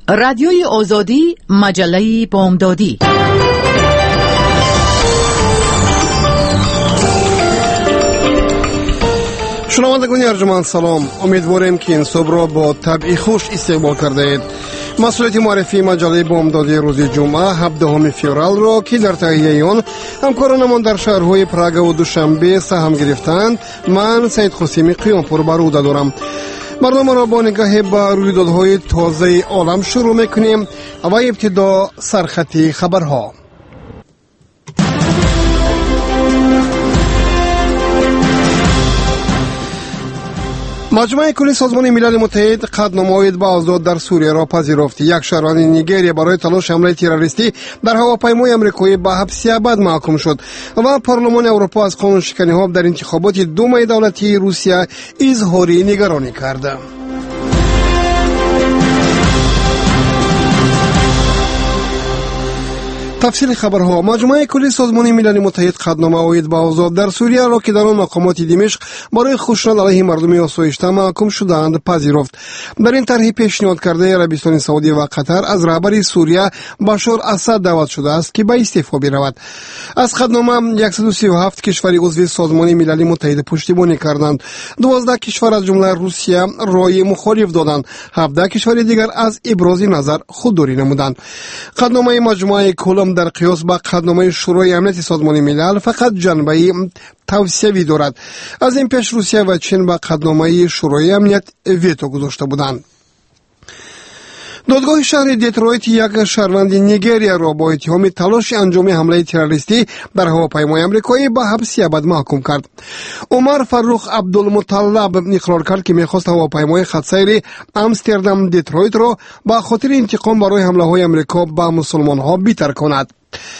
رادیوی آزادی، مجله بامدادی. شنوندگان ارجمند سلام، امیدواریم که این صبح را با طبع خوش استقبال کرده اید. مسئولیت معرفی مجله بامدادی روز جمعه 17 فوریه را که در تهیه آن همکارانمان در شهرهای پراگ و دوشنبه سهم گرفتند، من سید خسیمی قیامپور بر عهده دارم. برنامه را با نگاه به رویدادهای تازه عالم شروع میکنیم و ابتدا سرخط خبرها. مجمع کلی سازمان ملل متحد قطعنامه‌های به اوضاع در سوریه را پذیرفت. یک شهروند نیجریه برای تلاش حمله تروریستی در هواپیمای آمریکایی به حبس ابد محکوم شد و پارلمان اروپا از قانون شکنی‌ها در انتخابات دومای دولتی روسیه اظهار نگرانی کرد. تفصیل خبرها. مجمع کلی سازمان ملل متحد قطعنامه اوید به اوضاع در سوریه را که در آن مقامات دمشق برای خشونت علیه مردم آسایشته محکوم شدند پذیرفت. در این طرح پیشنهاد کرده عربستان سعودی و قطر از رهبر سوریه بشار اسد دعوت شده است که به استعفا برود. از قطعنامه 137 کشور عضو سازمان ملل متحد پشتیبانی کردند. 12 کشور از جمله روسیه رای مخالف دادند. 17 کشور دیگر از ابراز نظر خودداری نمودند. قطعنامه مجمع کل در قیاس با قطعنامه شورای امنیت سازمان ملل فقط جنبه توسعه‌ای دارد. از این پیش روسیه و چین با قطعنامه شورای امنیت ویتو گذاشته بودند. دادگاه شهر دیترویت یک شهروند نیجریه را با اتهام تلاش انجام حمله تروریستی در هواپیمای آمریکایی به حبس ابد محکوم کرد. عمر فروخ عبدالمطلب اقرار کرد که می‌خواست هواپیمای خطسیر آمستردام دیترویت را به خاطر انتقام برای حمله‌های آمریکا به مسلمان‌ها بی‌تر کند.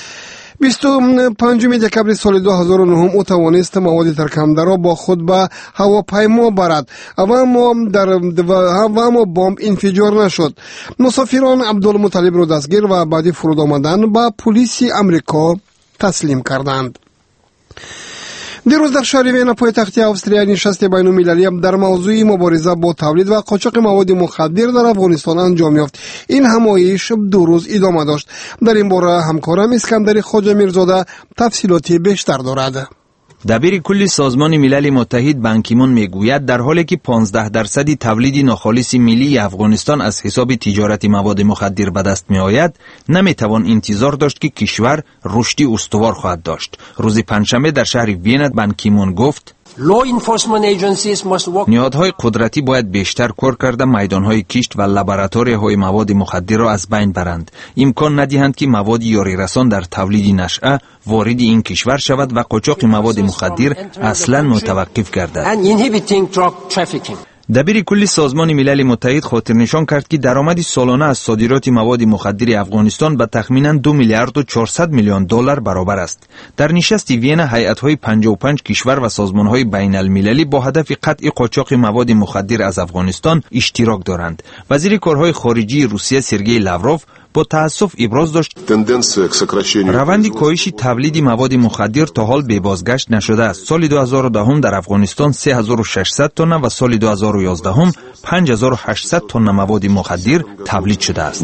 25 دکبر سال 2009 او توانست مواد ترکنده را با خود به هواپیما برد و اما بمب انفجار نشد. مسافران عبدالمطلب را دستگیر و بعد فرود آمدن به پلیس آمریکا تسلیم کردند. دیروز در شهر وین پایتخت استرالیا نشست بین‌المللی در موضوع مبارزه با تولید و قاچاق مواد مخدر در افغانستان انجام یافت. این همایش 2 روز ادامه داشت. در این باره همکارم اسکندر خواجه میرزاده تفصیلاتی بیشتر دارد. دبیر کل سازمان ملل متحد بان کی مون میگوید در حالی که 15% تولید ناخالص ملی افغانستان از حساب تجارت مواد مخدر به دست می آید، نمیتوان انتظار داشت که کشور رشدی استوار خواهد داشت. روز پنجشنبه در شهر وین بان کی مون گفت نهادهای قدرتی باید بیشتر کار کرده میدانهای کشت و لابراتوری‌های مواد مخدر را از بین برند. امکان ندهند که مواد یاری رسان در تولید نشأه وارد این کشور شود و قاچاق مواد مخدر اصلا متوقف گردد. دبیر کل سازمان ملل متحد خاطر نشان کرد که درآمد سالانه از صادرات مواد مخدر افغانستان به تخمینا 2 میلیارد و 400 میلیون دلار برابر است. در نشست وین هیئت‌های 55 کشور و سازمان‌های بین‌المللی با هدف قطع قاچاق مواد مخدر از افغانستان اشتراک دارند. وزیر کارهای خارجی روسیه سرگئی لاوروف با تأسف ابراز داشت روند کاهش تولید مواد مخدر تا حال به بازگشت نشده است. سال 2010 در افغانستان 3600 تن و سال 2011 5800 تن مواد مخدر تولید شده است.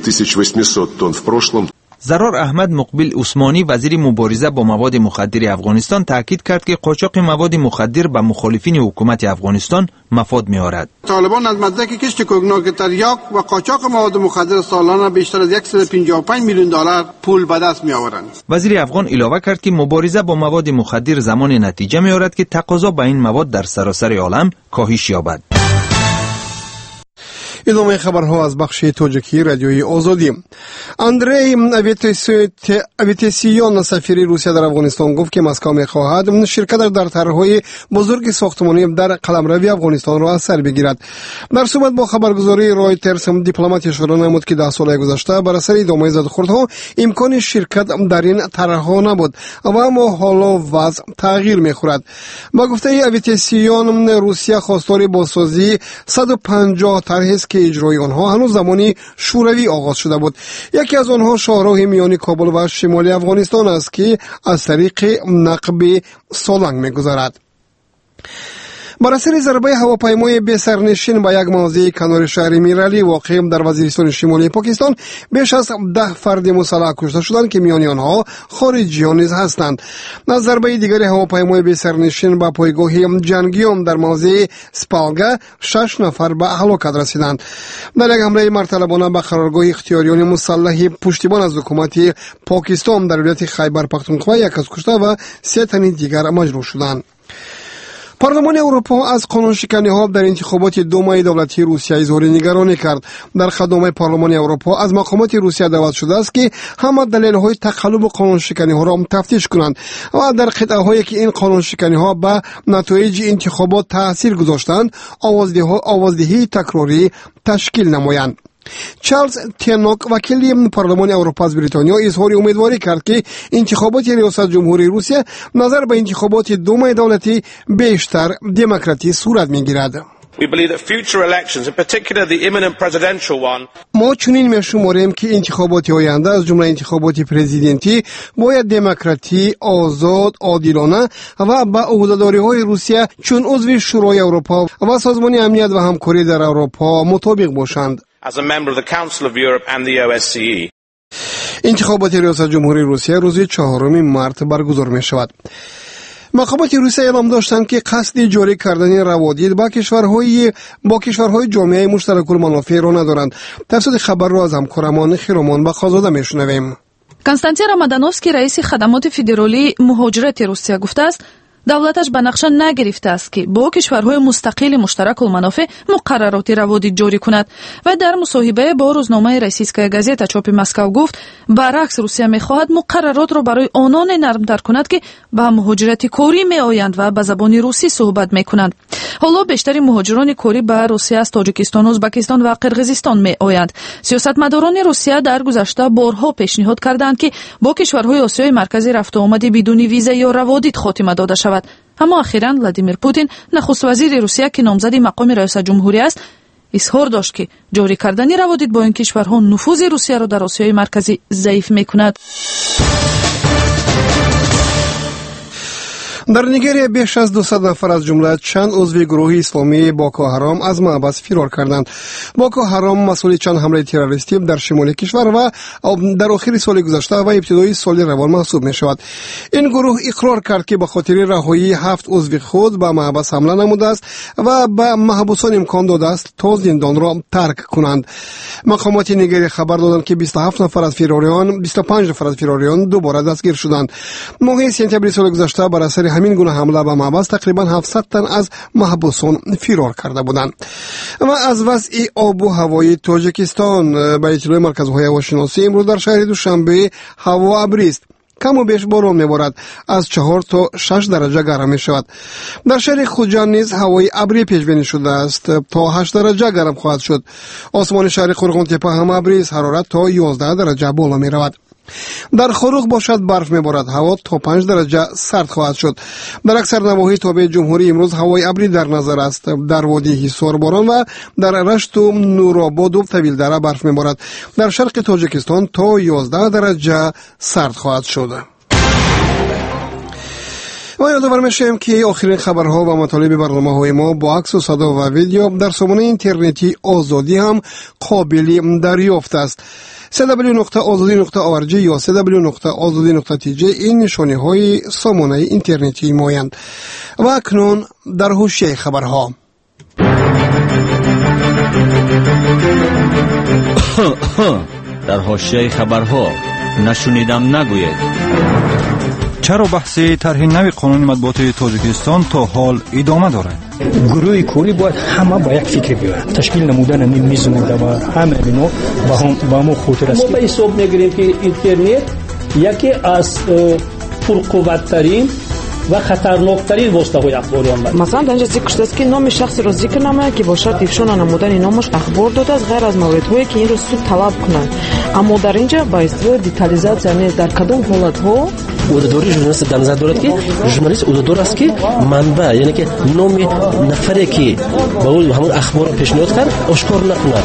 زرار احمد مقبل عثمانی وزیر مبارزه با مواد مخدر افغانستان تاکید کرد که قاچاق مواد مخدر به مخالفین حکومت افغانستان مفاد می‌آورد. طالبان از مدرک کشت کوگناک تریاک و قاچاق مواد مخدر سالانه بیشتر از 155 میلیون دلار پول به دست می‌آورند. وزیر افغان علاوه کرد که مبارزه با مواد مخدر زمان نتیجه می‌آورد که تقاضا به این مواد در سراسر عالم کاهش یابد. ادامه خبرها از بخش تاجیکی رادیوی آزادی. اندری اویتسیان سفیر روسیه در افغانستان گفت که مسکو می‌خواهد شرکت در طرح‌های بزرگ ساختمانی در قلمروی افغانستان را از سر بگیرد. در صحبت با خبرگزاری رایترز دیپلمات اشاره نمود که 10 سال گذشته بر اثر ادامه زدخوردها امکان شرکت در این طرح‌ها نبود و اما حالا وضع تغییر می‌خورد. با گفته اویتسیان روسیه خواستار بازسازی 150 طرح که اجرای آنها هنوز زمانی شوروی آغاز شده بود. یکی از آنها شاهراه میان کابل و شمال افغانستان است که از طریق نقب سالنگ می‌گذرد. بر اثر ضربه هواپیمای بی سرنشین به یک موضع کنار شهر میرعلی واقع در وزیرستان شمالی پاکستان بیش از 10 فرد مسلح کشته شدند که میان آنها خارجیان نیز هستند. از ضربه دیگر هواپیمای بی سرنشین به پایگاه جنگیان در موضع سپالگا 6 نفر به هلاکت رسیدند. در یک حمله مرتلبانه به قرارگاه اختیاریان مسلح پشتیبان از حکومت پاکستان در ولایت خیبر پختونخوا یک کس کشته و 3 تن دیگر مجروح شدند. پارلمان اروپا از قانون شکنی ها در انتخابات دومای دولتی روسیه اظهار نگرانی کرد. در خدمه پارلمان اروپا از مقامات روسیه دعوت شده است که همه دلیل های تقلب قانون شکنی ها را تفتیش کنند و در قطعه هایی که این قانون شکنی ها به نتایج انتخابات تاثیر گذاشتند آوازدهی تکراری تشکیل نمایند. چارلز تنوک وکیل پارلمان اروپا از بریتانیا اظهار امیدواری کرد که انتخابات ریاست جمهوری روسیه نظر به انتخابات دومای دولتی بیشتر دموکراتی صورت میگیرد. ما چنین می‌شماریم که انتخابات آینده از جمله انتخابات پرزیدنتی باید دموکراتی، آزاد، عادلانه و با عهده‌داری‌های روسیه چون عضو شورای اروپا و سازمان امنیت و همکاری در اروپا مطابق باشند. As a member of the Council of Europe and the OSCE. انتخابات ریاست جمهوری روسیه روز 4 مارس برگزار می شود. مقامات روسیه اعلام داشتند که قصد جاری کردن روادید با کشورهای جامعه مشترک المنافع را ندارند. تفصیل خبر را از همکارمان خیرامان بخازاده میشنویم. کنستانتین рамадановский رئیس خدمات فدرالی مهاجرت روسیه گفته است давлаташ ба нақша нагирифта аст ки бо кишварҳои мустақили муштаракулманофеъ муқаррароти раводид ҷорӣ кунад. Вай дар мусоҳибае бо рӯзномаи российская газета чопи Москав гуфт баръакс Русия мехоҳад муқарраротро барои ононе нармтар кунад ки ба муҳоҷирати корӣ меоянд ва ба забони русӣ суҳбат мекунанд. ҳоло бештари муҳоҷирони корӣ ба Русия аз Тоҷикистон, Ӯзбекистон ва Қирғизистон меоянд. сиёсатмадорони Русия дар гузашта борҳо пешниҳод карданд ки бо кишварҳои Осиёи марказӣ рафтуомади бидуни виза ё раводид хотима дода шавад. اما اخیراً ولادیمیر پوتین نخست وزیر روسیه که نامزد مقام ریاست جمهوری است اظهار داشت که جاری کردن روادید با این کشورها نفوذ روسیه را در آسیای مرکزی ضعیف میکند. در نیگریا بیش از 200 نفر از جمله چند عضو گروه اسلامی باکو حرام از محبس فرار کردند. باکو حرام مسئول چند حمله تروریستی در شمال کشور و در آخر سال گذشته و ابتدای سال روان محسوب می شود. این گروه اقرار کرد که به خاطر رهایی 7 عضو خود به محبس حمله نموده است و به محبوسان امکان داده است تا زندان را ترک کنند. مقامات نیگریا خبر دادند که 25 نفر از فراریان دوباره دستگیر شدند. ماه سپتامبر سال گذشته بر اثر همین گونه حمله به محبس تقریبا 700 تن از محبوسان فرار کرده بودند. و از وضع آب و هوای تاجیکستان به اطلاع مرکزهای هواشناسی امروز در شهر دوشنبه هوا ابری است. کم و بیش باران میبارد. از 4 تا 6 درجه گرم می شود. در شهر خوجان نیز هوای ابری پیش بینی شده است تا 8 درجه گرم خواهد شد. آسمان شهر قرغون تپه هم ابری است. حرارت تا 11 درجه بالا می رود. در خروق باشد برف میبارد. هوا تا 5 درجه سرد خواهد شد. در اکثر نواحی تابع جمهوری امروز هوای ابری در نظر است. در وادی حصار باران و در رشت و نورآباد و طویل دره برف میبارد. در شرق تاجیکستان تا 11 درجه سرد خواهد شد. ما یادآور میشیم که آخرین خبرها و مطالب برنامه‌های ما با عکس و صدا و ویدیو در سامانه اینترنتی آزادی هم قابل دریافت است. www.azadi.org یا www.azadi.tj این نشانه های سامانه اینترنتی مایند. و اکنون در حوشیه خبرها. در حوشیه خبرها نشنیدم نگوید. چرا بحث طرح نوی قانون مطبوعات تاجیکستان تا حال ادامه دارد؟ گروه کولی باید همه با یک فکر بیاید. تشکیل نمودن میز و همه اینا با ما خاطر است. ما به حساب میگیریم که اینترنت یکی از پرقوت‌ترین و خطرناکترین واسطه‌های اخباری است. مثلا در اینجا ذکر شده است که نام شخصی را ذکر نماید که با شرط افشا نمودن نامش اخبار داده است غیر از موردهایی که این را سود طلب کنند. اما در اینجا با استفاده دیتالیزاسیا نیست. در کدام حالت‌ها عهده‌داری ژورنالیست در نظر دارد که ژورنالیست عهده‌دار است که منبع یعنی که نام نفری که با اون همون اخبار را پیشنهاد کرد آشکار نکند.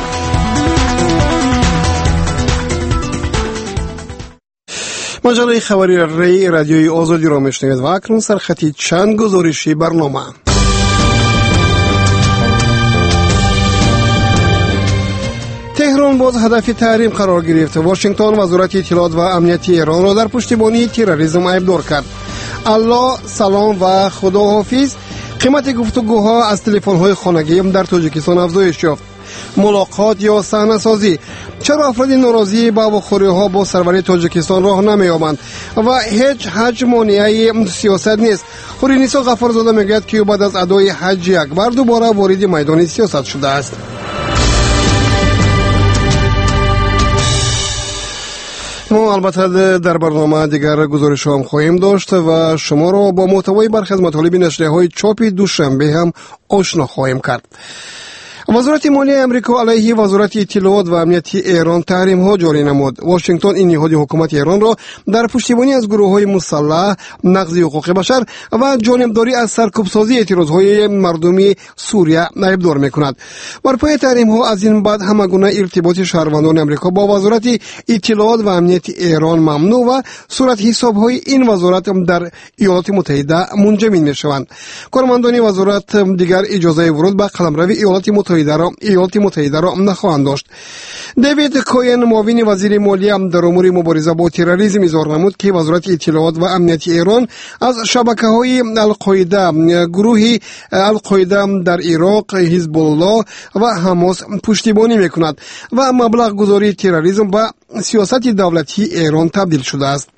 مجله خبری رادیوی آزادی را میشنوید و اکنون سرخطی چند گزارشی برنامه. تهران باز هدف تحریم قرار گرفت. واشنگتن وزارت اطلاعات و امنیتی ایران را در پشتیبانی تروریسم ایبدار کرد. الله، سلام و خداحافظ. قیمت گفتگوها از تلفن‌های خانگی در تاجیکستان افزایش یافت. ملاقات یا صحنه‌سازی. چرا افراد ناراضی با هواخوری‌ها با سروری تاجیکستان راه نمی‌یابند و هیچ حج مانعی سیاست نیست؟ خورینیسا غفارزاده میگوید که بعد از ادای حج اکبر دوباره وارد میدان سیاست شده است. ما البته در برنامه دیگر گزارش هم خواهیم داشت و شما را با محتوای برخی از مطالب نشریه‌های چاپ دوشنبه هم آشنا خواهیم کرد. وزارت مالیه امریکا علیه وزارت اطلاعات و امنیتی ایران تحریم ها جاری نمود. واشنگتن این نهاد حکومت ایران را در پشتیبانی از گروه های مسلح، نقض حقوق بشر و جانبداری از سرکوبسازی اعتراض های مردمی سوریه ایبدار میکند. بر پای تحریم ها از این بعد همگونه ارتباط شهروندان امریکا با وزارت اطلاعات و امنیتی ایران ممنوع و صورت حساب های این وزارت در ایالات متحده منجمد میشوند. کارمندان وزارت دیگر اجازه ورود به قلمرو ایالات متحده را نخواهند داشت. دیوید کوین معاون وزیر مالیه در امور مبارزه با تروریسم اظهار نمود که وزارت اطلاعات و امنیتی ایران از شبکه‌های القاعده، گروه القاعده در عراق، حزب الله و حماس پشتیبانی میکند و مبلغ گذاری تروریسم به سیاست دولتی ایران تبدیل شده است.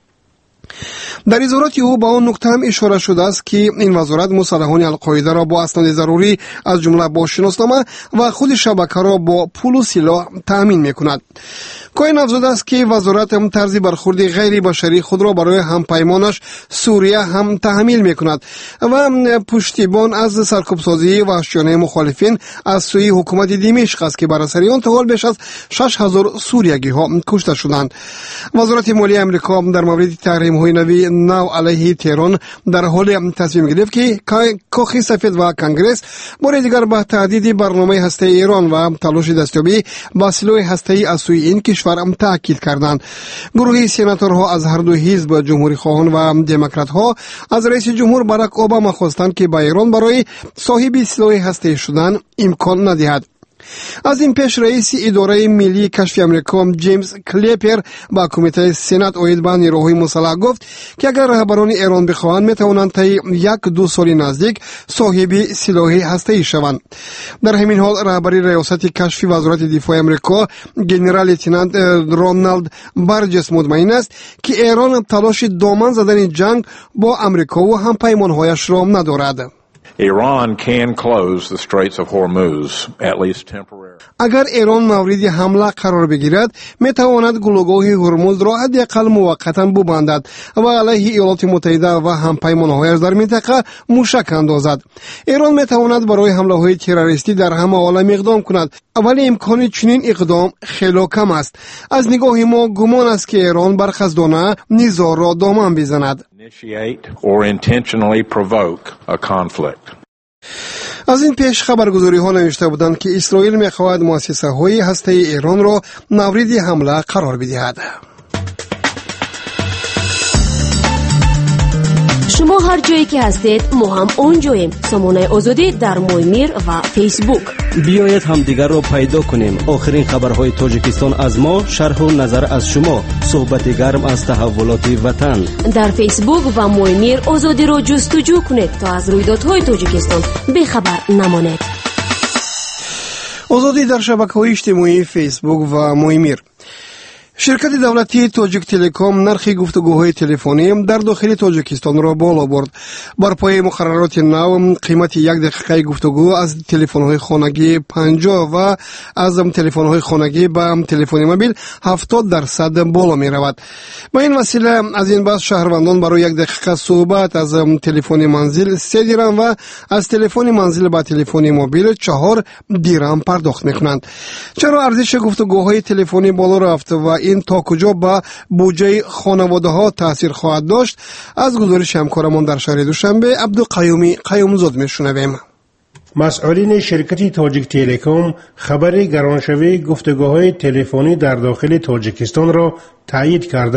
در اظهارات او به آن نکته هم اشاره شده است که این وزارت مسلحان القاعده را با اسناد ضروری از جمله با شناسنامه و خود شبکه را با پول و سلاح تأمین میکند. کوین افزوده است که وزارت طرز برخورد غیر بشری خود را برای همپیمانش سوریه هم تحمیل میکند و پشتیبان از سرکوبسازی وحشیانه مخالفین از سوی حکومت دمشق است که بر اثر آن تا حال بیش از 6000 سوریگی ها کشته شدند. وزارت مالیه امریکا در مورد تحریم های نو علیه تهران در حال تصمیم گرفت که کاخ سفید و کنگره بار دیگر به تهدید برنامه هسته ایران و تلاش دستیابی به سلاح هسته‌ای از سوی این کشور تاکید کردند. گروه سناتورها از هر دو حزب جمهوری خواهان و دموکرات ها از رئیس جمهور باراک اوباما خواستند که به ایران برای صاحب سلاح هسته‌ای شدن امکان ندهد. از این پیش رئیس اداره ملی کشف امریکا جیمز کلیپر با کمیته سنات اوید به نیروهای مسلح گفت که اگر رهبران ایران بخواهند میتوانند تا 1-2 سال نزدیک صاحب سلاح هسته‌ای شوند. در همین حال رهبری ریاست کشفی وزارت دفاع امریکا ژنرال لیتنانت رونالد برجس مطمئن است که ایران تلاش دامن زدن جنگ با امریکا و همپیمان‌هایش را ندارد. Iran can close the Straits of Hormuz, at least temporarily. اگر ایران مورد حمله قرار بگیرد میتواند گلوگاه هرمز را حداقل موقتا ببندد و علیه ایالات متحده و همپیمان‌هایش در منطقه موشک اندازد. ایران میتواند برای حمله‌های تروریستی در همه عالم اقدام کند، ولی امکان چنین اقدام خیلی کم است. از نگاه ما گمان است که ایران برخزدانه نزاع را دامن بزند. از این پیش خبرگزاری ها نوشته بودند که اسرائیل میخواهد مؤسسه های هسته ایران را مورد حمله قرار بدهد. شما هر جایی که هستید ما هم اونجاییم. سامانه آزادی در مویمیر و فیسبوک. بیایید هم دیگر را پیدا کنیم. آخرین خبرهای تاجیکستان از ما، شرح و نظر از شما، صحبت گرم از تحولات وطن. در فیسبوک و مویمیر آزادی را جستجو کنید تا از رویدادهای تاجیکستان بیخبر نمانید. آزادی در شبکه‌های اجتماعی فیسبوک و مویمیر. شرکت دولتی تاجیک تلکام نرخ گفتگوهای تلفنی در داخل تاجیکستان را بالا برد. بر پای مقررات نو قیمت 1 دقیقه گفتگو از تلفن‌های خانگی 50 و از تلفن‌های خانگی به تلفن موبیل 70% بالا می رود. با این وسیله از این بس شهروندان برای 1 دقیقه صحبت از تلفن منزل 3 درم و از تلفن منزل به تلفن موبیل 4 درم پرداخت می‌کنند. چرا ارزش گفتگوهای تلفنی بالا رفت و این تا کجا با بودجه خانواده ها تاثیر خواهد داشت؟ از گزارش همکارمان در شهر دوشنبه عبدالقیومزاد میشنویم. مسئولین شرکت تاجیک تلکام خبر گرانشوی گفتگوهای تلفنی در داخل تاجیکستان را تایید کردند.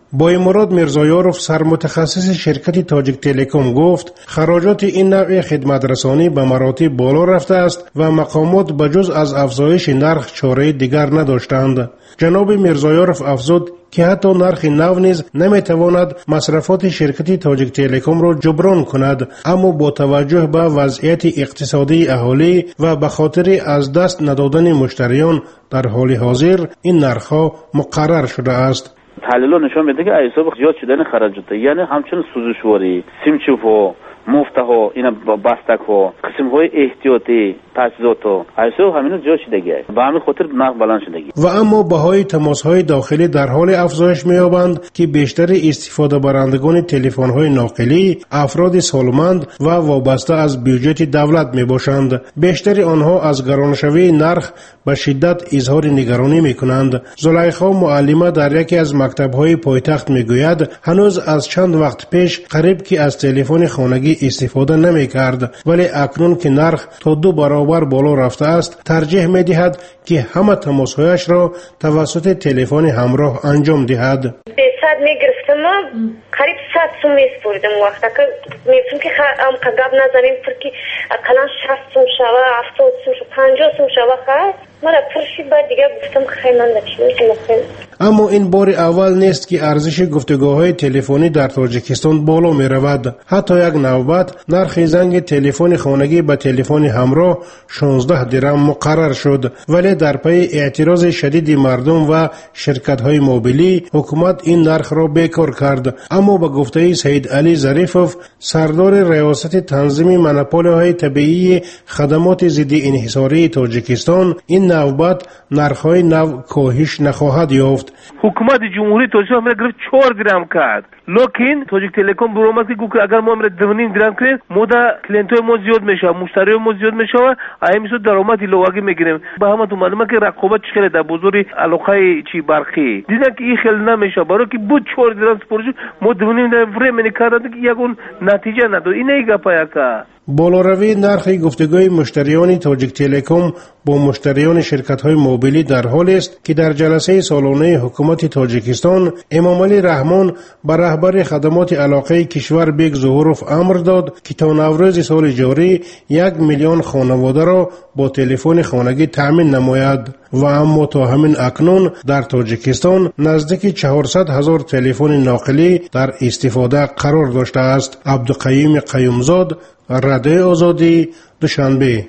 با مراد میرزایاروف سرمتخصص شرکت تاجیک تلکم گفت خراجات این نوع خدمت رسانی به مراتب بالا رفته است و مقامات بجز از افزایش نرخ چاره دیگر نداشتند. جناب میرزایاروف افزود که حتی نرخ نو نیز نمیتواند مصرفات شرکت تاجیک تلکم را جبران کند، اما با توجه به وضعیت اقتصادی اهالی و به خاطر از دست ندادن مشتریان در حال حاضر این نرخ‌ها مقرر شده است. تحلیل نشان میده که حساب زیاد شدن خراجات، یعنی همچنین سوزشواری، سیمچوفو، مفتها، اینا بستک‌ها، قسم‌های احتیاطی، تجهیزات حساب همین زیاد شده و همین خاطر نرخ بلند شده. و اما بهای تماس‌های داخلی در حال افزایش می‌یابند که بیشتر استفاده برندگان تلفن‌های ناقلی افراد سالمند و وابسته از بودجه دولت میباشند. بیشتر آنها از گرانشوی نرخ به شدت اظهار نگرانی میکنند. زلیخا معلمه در یکی از مکتب‌های پایتخت میگوید هنوز از چند وقت پیش قریب که از تلفن خانگی استفاده نمی‌کرد، ولی اکنون که نرخ تا 2 برابر بالا رفته است ترجیح می‌دهد که همه تماس‌هایش را توسط تلفن همراه انجام دهد. 500 میگرفتم، قریب 100 سوم میسپردم وقتا که میگفتم که گپ نزنیم که اقلا 60 سوم شوه، 70 سوم شوه، 50 سوم شوه خواهد من پرشی بعد دیگه گفتم خیلی من نچیم. اما این بار اول نیست که ارزش گفتگوهای تلفنی در تاجیکستان بالا می رود. حتی یک نوبت نرخ زنگ تلفن خانگی به تلفن همراه 16 درم مقرر شد، ولی در پی اعتراض شدید مردم و شرکت‌های موبیلی حکومت این نرخ را بیکار کرد. اما به گفته سید علی ظریفوف سردار ریاست تنظیم مونوپول‌های طبیعی خدمات ضد انحصاری تاجیکستان این نوبت نرخ‌های نو کاهش نخواهد یافت. حکومت جمهوری تاجیکستان میره گرفت 4 درم کرد، لکن تاجیک تلکم برآمد که گفت اگر ما میره 2.5 درم کنیم مدت کلینت‌های ما زیاد میشه، مشتریای ما زیاد میشه و ایمیسو درآمدی لواگی میگیریم. به همه تو معلومه که رقابت چقدر در بازار علاقه چی برقی دیدن که این خیلی نمیشه، برای که بود 4 درم سپارش ما 2.5 درم فرمی کردن که یگون نتیجه نداد. این ای گپایا که بالاروی نرخ گفتگوی مشتریان تاجیک تلکم با مشتریان شرکت‌های موبیلی در حال است که در جلسه سالانه حکومت تاجیکستان امام علی رحمان به رهبر خدمات علاقه کشور بیگ ظهوروف امر داد که تا نوروز سال جاری 1 میلیون خانواده را با تلفن خانگی تأمین نماید و اما تا همین اکنون در تاجیکستان نزدیک 400,000 تلفن ناقلی در استفاده قرار داشته است. عبدالقیوم قیومزاد، رادیو آزادی، دوشنبه.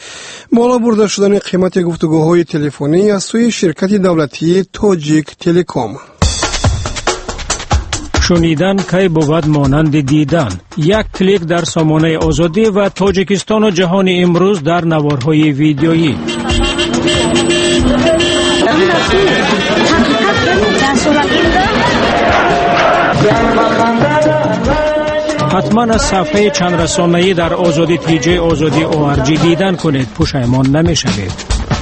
بالا برده شدن قیمت گفتگوهای تلفنی از سوی شرکت دولتی تاجیک تلکم. شنیدن کی بود مانند دیدن. یک کلیک در سامانه آزادی و تاجیکستان و جهان امروز در نوارهای ویدیویی. حتما از صفحه چند رسانه‌ای در آزادی تیجی آزادی ORG دیدن کنید، پشیمان نمی‌شوید.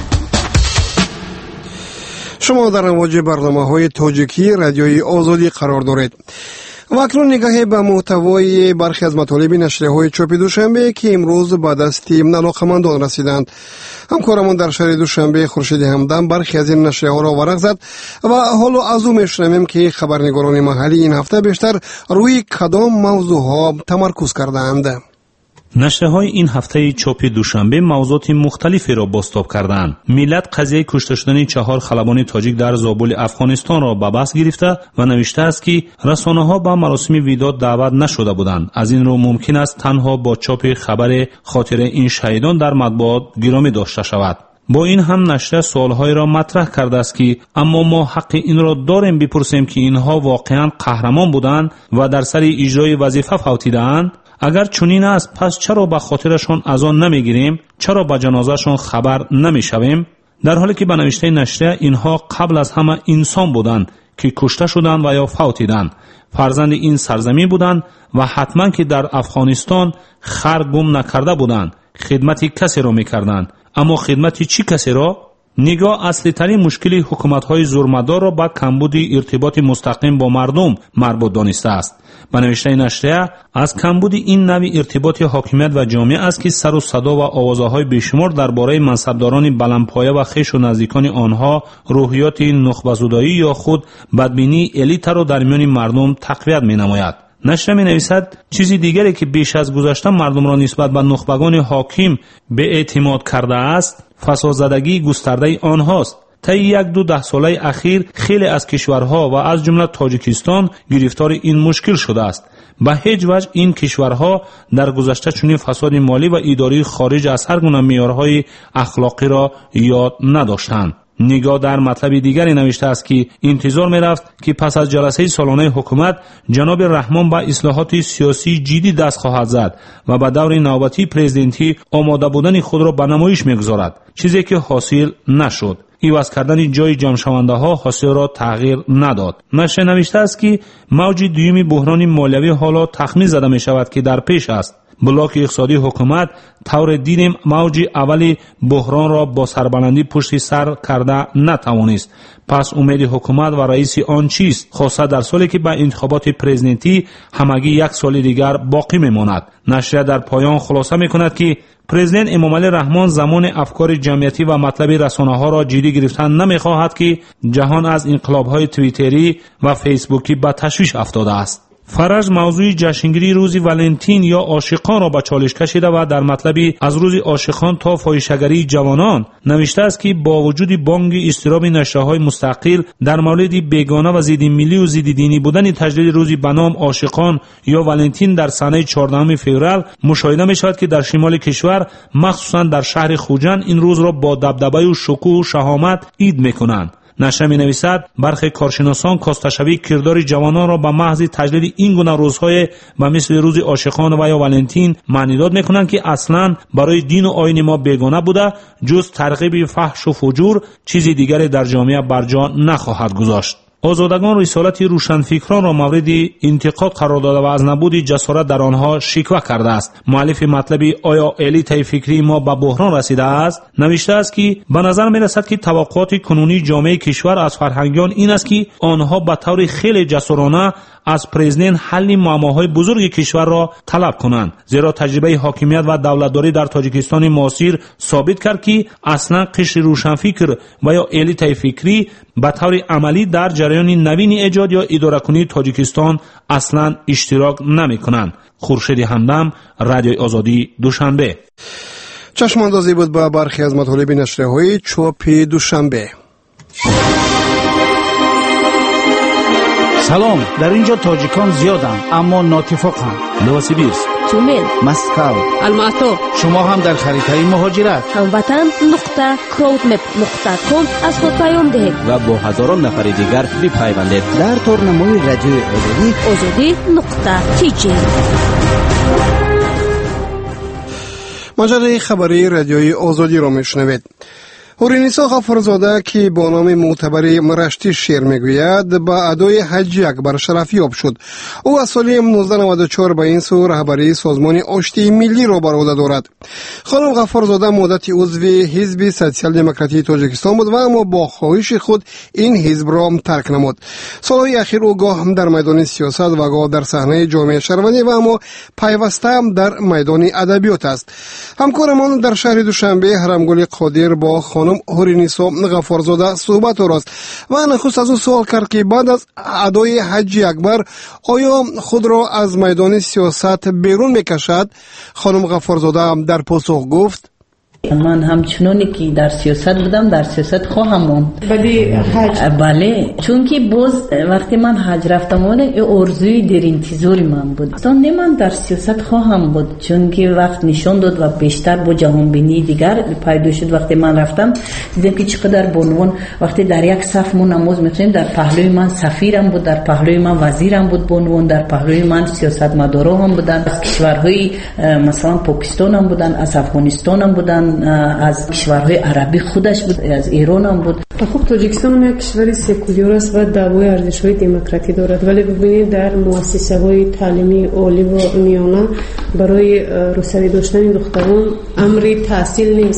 شما در امواج برنامه‌های تاجیکی رادیوی آزادی قرار دارید. و اکنون نگاهی به محتوای برخی از مطالب نشریه‌های چاپی دوشنبه که امروز به دست علاقه‌مندان رسیدند. همکارمان در شهر دوشنبه خورشید همدم برخی از این نشریه‌ها را ورق زد و حالا از او می‌شنویم که خبرنگاران محلی این هفته بیشتر روی کدام موضوعها تمرکز کردند. نشریه‌های این هفته چاپی دوشنبه موضوعات مختلفی را بازتاب کردند. ملت قضیه کشته شدن 4 خلبان تاجیک در زابل افغانستان را به بحث گرفته و نوشته است که رسانه‌ها به مراسم وداع دعوت نشده بودند. از این رو ممکن است تنها با چاپ خبر خاطر این شهیدان در مطبوعات گرامی داشته شود. با این هم نشریه سوال‌های را مطرح کرده است که اما ما حق این را داریم بپرسیم که اینها واقعاً قهرمان بودند و در سر اجرای وظیفه فوتیدند؟ اگر چنین است پس چرا به خاطرشان اذان نمیگیریم؟ چرا به جنازهشان خبر نمیشویم؟ در حالی که به نوشته نشریه اینها قبل از همه انسان بودند که کشته شدند و یا فوتیدند، فرزند این سرزمین بودند و حتما که در افغانستان خر گم نکرده بودند، خدمت کسی را میکردند. اما خدمت چی کسی را؟ نگاه اصلی ترین مشکل حکومت‌های زورمدار را با کمبود ارتباط مستقیم با مردم مربوط دانسته است. به نوشته نشریه از کمبود این نوع ارتباط حاکمیت و جامعه است که سر و صدا و آوازهای بیشمار درباره منصبداران بلندپایه و خویش و نزدیکان آنها روحیات نخبه‌زدایی یا خود بدبینی الیت را در میان مردم تقویت می‌نماید. نشریه می‌نویسد چیزی دیگری که بیش از گذشته مردم را نسبت به نخبگان حاکم به اعتماد کرده است فسادزدگی گسترده آنهاست. طی یک دو ده ساله اخیر خیلی از کشورها و از جمله تاجیکستان گرفتار این مشکل شده است. به هیچ وجه این کشورها در گذشته چنین فساد مالی و اداری خارج از هر گونه معیارهای اخلاقی را یاد نداشتند. نگاه در مطلب دیگری نوشته است که انتظار می رفت که پس از جلسه سالانه حکومت جناب رحمان به اصلاحات سیاسی جدی دست خواهد زد و به دور نوبتی پرزیدنتی آماده بودن خود را به نمایش می گذارد، چیزی که حاصل نشد. عوض کردن جای جمع شونده ها حاصل را تغییر نداد. نشریه نوشته است که موج دوم بحران مالیوی حالا تخمین زده می شود که در پیش است. بلاک اقتصادی حکومت طور دیدیم موج اولی بحران را با سربلندی پشت سر کرده نتوانست. پس امید حکومت و رئیس آن چیست؟ خاصه در سالی که به انتخابات پرزیدنتی همگی یک سال دیگر باقی میماند. نشریه در پایان خلاصه میکند که پرزیدنت امامعلی رحمان زمان افکار جمعیتی و مطلب رسانه‌ها را جدی گرفتن نمیخواهد که جهان از انقلاب‌های توییتری و فیسبوکی به تشویش افتاده است. فرج موضوع جشنگیری روز ولنتین یا عاشقان را به چالش کشیده و در مطلبی از روز عاشقان تا فاحشه‌گری جوانان نوشته است که با وجود بانگ اضطراب نشریه‌های مستقل در مورد بیگانه و ضد ملی و ضد دینی بودن تجلیل روزی به نام عاشقان یا ولنتین در سنه 14 فوریه مشاهده می‌شود که در شمال کشور مخصوصاً در شهر خوجند این روز را با دبدبه و شکوه و شهامت عید می‌کنند. نشریه می‌نویسد برخی کارشناسان کاستشوی کردار جوانان را به محض تجلیل این گونه روزهای به مثل روز عاشقان و یا ولنتین معنیداد می‌کنند که اصلاً برای دین و آیین ما بیگانه بوده، جز ترغیب فحش و فجور چیزی دیگری در جامعه برجا نخواهد گذاشت. آزادگان رسالت روشنفکران را مورد انتقاد قرار داده و از نبود جسارت در آنها شکوه کرده است. مؤلف مطلب آیا الیت فکری ما به بحران رسیده است نوشته است که به نظر می رسد که توقعات کنونی جامعه کشور از فرهنگیان این است که آنها به طور خیلی جسورانه از پرزیدنت حل معماهای بزرگ کشور را طلب کنند، زیرا تجربه حاکمیت و دولتداری در تاجیکستان معاصر ثابت کرد که اصلا قشر روشنفکر و یا الیت فکری به طور عملی در جریان نوین ایجاد یا اداره کنی تاجیکستان اصلا اشتراک نمی کنند. خورشید همدم، رادیوی آزادی، دوشنبه. چشم اندازی بود با برخی از مطالب نشریه‌های چاپ دوشنبه. سلام، در اینجا تاجیکان زیادند اما ناتفاقند. نوسیبیرسک، تومن، مسکو، الماتو. شما هم در خریدهای مهاجرت هموطن.crowdmap.com از خود پیام دهید و با هزاران نفر دیگر بپیوندید در تورنمای رادیوی آزادی.tj. مجله خبری رادیوی آزادی را میشنوید. هورینیسا غفارزاده که با نام معتبر مرشتی شعر میگوید با ادای حج اکبر شرفیاب شد. او از سال 1994 به این سو رهبری سازمان آشتی ملی را بر عهده دارد. خانم غفارزاده مدتی عضو حزب سوسیال دموکراتی تاجیکستان بود و اما با خواهش خود این حزب را ترک نمود. سالهای اخیر او گاه در میدان سیاست و گاه در صحنه جامعه شهروندی و اما پیوسته در میدان ادبیات است. همکارمان در شهر دوشنبه حرمگل قادر با خانم هورینیسا غفارزاده صحبت راست و نخست از او سوال کرد که بعد از ادای حج اکبر آیا خود را از میدان سیاست بیرون میکشد؟ خانم غفارزاده در پاسخ گفت من همچنانی که در سیاست بودم در سیاست خواهم موند. بله، چون که باز وقتی من حج رفتم ولی ارزوی در انتظار من بود. اصلا من در سیاست خواهم بود، چون که وقت نشان داد و بیشتر با جهان بینی دیگر پیدا شد. وقتی من رفتم دیدم که چقدر بانوان وقتی در یک صف ما نماز میخونیم، در پهلوی من سفیرم بود، در پهلوی من وزیرم بود بانوان، در پهلوی من سیاستمدارا هم بودن، از کشورهای مثلا پاکستان هم بودن، از افغانستان هم بودن، از کشورهای عربی خودش بود، از ایران هم بود. خب تاجیکستان یک کشور سکولار است و دعوای ارزش‌های دموکراتی دارد، ولی ببینید در مؤسسه‌های تعلیمی عالی و میانه برای روسری داشتن دختران امری تحصیل نیست.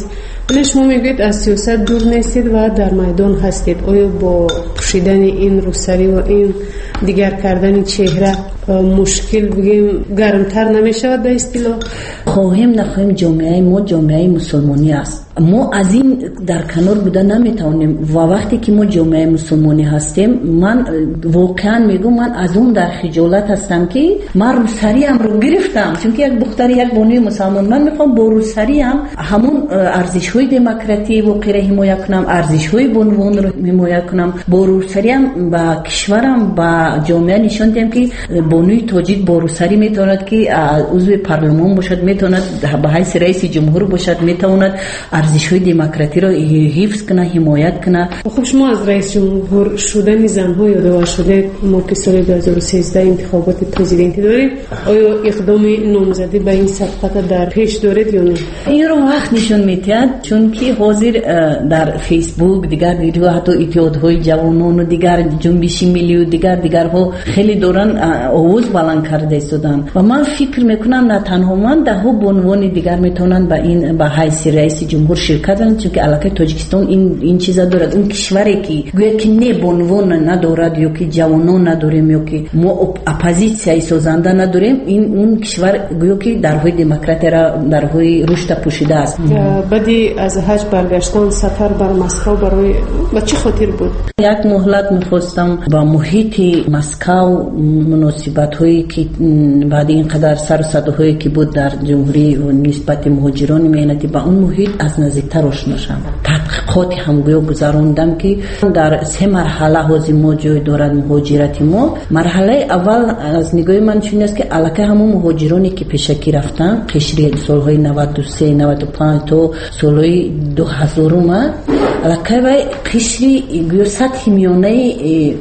شما میگوید از سیاست دور نیستید و در میدان هستید. آیا با پوشیدن این روسری و این دیگر کردن چهره مشکل بگیم گرمتر نمیشود به اصطلاح؟ خواهیم نخواهیم جامعه ما جامعه مسلمانی است. ما از این در کنار بودن نمیتونیم و وقتی که ما جامعه مسلمانی هستیم، من واقعا میگم من از اون در خجالت هستم که من روسری هم رو گرفتم، چون که یک دختر یک بانوی مسلمان، من میخوام با روسری هم همون ارزش های دموکراتی و غیره حمایت کنم، ارزش های بانوان رو حمایت کنم، با روسری هم با کشورم با جامعه نشون دهم که بانوی تاجیک با روسری میتواند که عضو پارلمان باشد، میتواند به حیث رئیس جمهور باشد، میتواند ارزش‌های دموکراتی را حفظ کنه، حمایت کنه. خب شما از رئیس جمهور شدن زن‌ها یادآور شده ما که سال 2013 انتخابات پرزیدنتی داریم، آیا اقدام نامزدی به این سبقت در پیش دارید یا نه؟ این رو وقت نشون می‌دهد، چون که حاضر در فیسبوک دیگر حتی اتحادهای جوانان و دیگر جنبش ملی و دیگرها خیلی دوران آواز بلند کرده شدن و من فکر میکنم نه تنها من ده ها بانوان دیگر میتونن به این به حیث رئیس جمهور شرکت کنند، چون که علاقه تاجیکستان این چیزا دارد. اون کشوری که گویا که نه بانوان ندارد یا که جوانان نداریم یا که ما اپوزیسیای سازنده نداریم، این اون کشور گویا که درهای دموکراتی را درهای رشد پوشیده است. بعدی از حج برگشتن سفر بر مسکو برای با چه خاطر بود؟ یک مهلت می‌خواستم با محیط مسکو مناسبت هایی که بعد اینقدر سر و صداهایی که بود در جمهوری و نسبت مهاجران مهنتی با اون محیط از نزدیکتر آشنا شدم. تحقیقات هم گذراندم که در 3 مرحله حاضر ما جای دارد مهاجرت ما. مرحله اول از نگاه من چون است که علاقه همون مهاجرانی که پیشکی رفتن قشری سالهای 93 95 تا سالهای 2000 ما علاقه و قشری گویا سطح میانه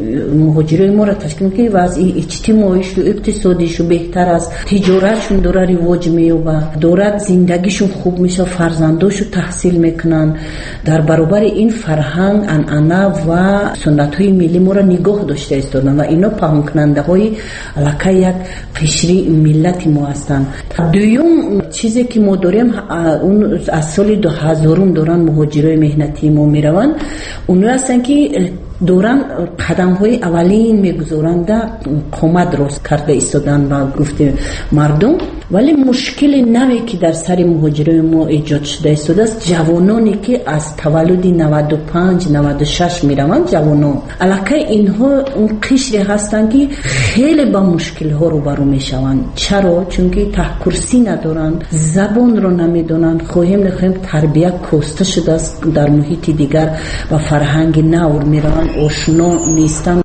مهاجرای ما را تشکیل که وضع اجتماعیش و اقتصادیش بهتر است، تجارتشون داره رواج مییابه، داره زندگیشون خوب میشه، فرزنداشو تحصیل میکنن. در برابر این فرهنگ عنعنه و سنت های ملی ما را نگاه داشته ایستادن و اینا پنهان کننده های علاقه یک قشری ملت ما هستند. دوم چیزی که ما داریم اون از سال 2000 دوران مهاجرای مهنتی ما میروند، اونها هستن که دوران قدم های اولین میگذارند قامت درست کرده ایستادن و گفته مردم. ولی مشکل نوی که در سر مهاجرای ما ایجاد شده است جوانانی که از تولد 95 96 میروند، جوانان علاقه اینها اون قشری هستند که خیلی با مشکل ها روبرو میشوند. چرا؟ چون که تحکرسی ندارن، زبان رو نمیدونن، خواهیم نخواهیم تربیت کاسته شده است در محیط دیگر و فرهنگ نو میروند، آشنا نیستن.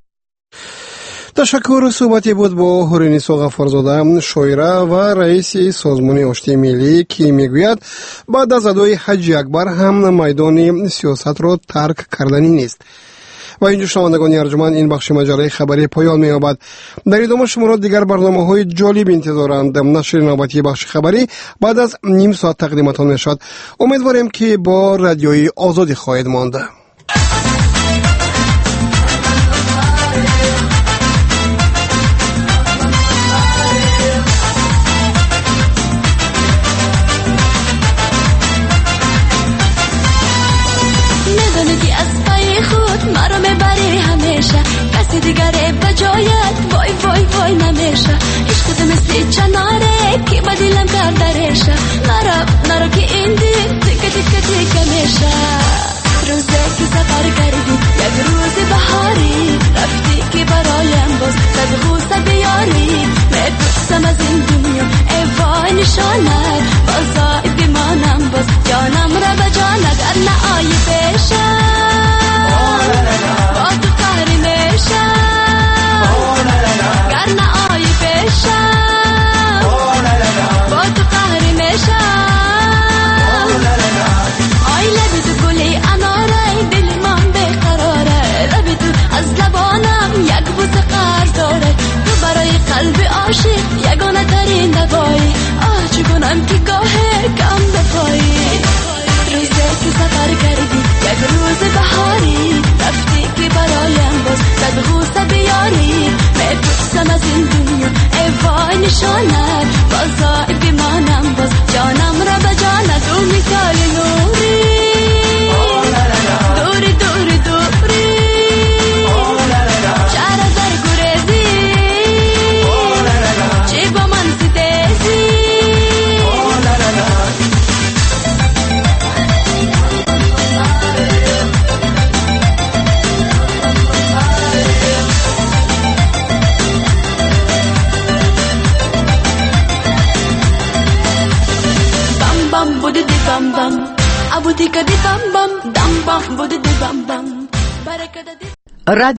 تشکر. صحبتی بود با هورنیسا غفارزاده، شاعره و رئیس سازمان آشتی ملی که میگوید بعد از ادای حج اکبر هم میدان سیاست را ترک کردنی نیست. و اینجا شنوندگان ارجمند این بخش مجله خبری پایان می‌یابد. در ادامه شما را دیگر برنامه‌های جالب انتظارند. نشر نوبتی بخش خبری بعد از نیم ساعت تقدیمتان میشد. امیدواریم که با رادیوی آزادی خواهید ماند. دیگره بجایت وای وای وای نمیشه، عشق مثل چناره که با دلم کردرشه، نرا که این دل تکه تکه تکه میشه. روزه که سفر کردی یک روز بهاری، رفتی که برایم باز صد غوصه بیاری، میپرسم از این دنیا ای وای نشانت، بازای بمانم باز جانم را به جانت، گر نه آیی پیشم با تو قهری میشم، گر نه آیی پیشم با تو قهری میشم. آی لبی تو گلی اناره، دل من بیقراره، لبی تو از لبانم یک بوسه قرض داره، تو برای قلب عاشق یگانه ترین دوایی، چگونم که گاهی کم بپایی. روزه که سفر کردی یک روز بهاری، رفتی که برایم باز صد غوصه بیاری، میپرسم از این دنیا ای وای نشانت، بازای بمانم باز جانم را به جانت، او مثال نوری بودی که دی بم بم دم بم بودی دی بم بم برکت دی